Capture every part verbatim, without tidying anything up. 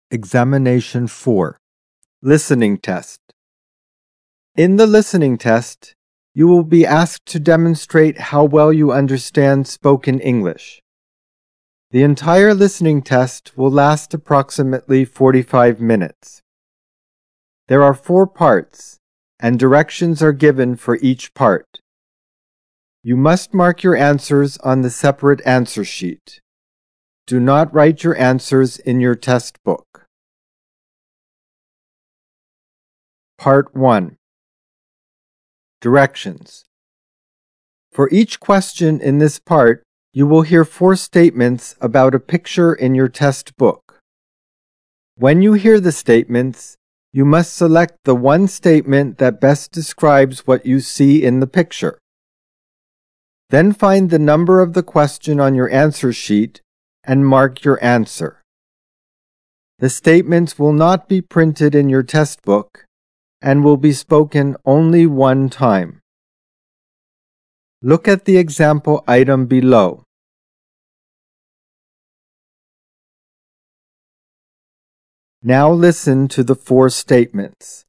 Examination four. Listening Test. In the listening test, you will be asked to demonstrate how well you understand spoken English. The entire listening test will last approximately forty-five minutes. There are four parts, and directions are given for each part. You must mark your answers on the separate answer sheet. Do not write your answers in your test book. Part one. Directions. For each question in this part, you will hear four statements about a picture in your test book. When you hear the statements, you must select the one statement that best describes what you see in the picture. Then find the number of the question on your answer sheet and mark your answer. The statements will not be printed in your test book and will be spoken only one time. Look at the example item below. Now listen to the four statements.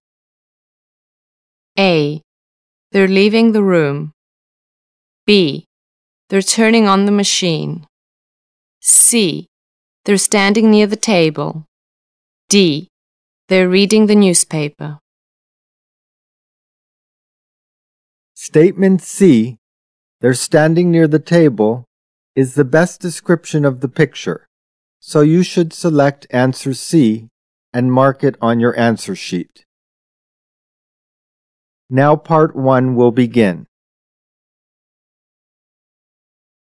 A. They're leaving the room. B. They're turning on the machine. C. They're standing near the table. D. They're reading the newspaper. Statement C, they're standing near the table, is the best description of the picture, so you should select answer C and mark it on your answer sheet. Now part one will begin.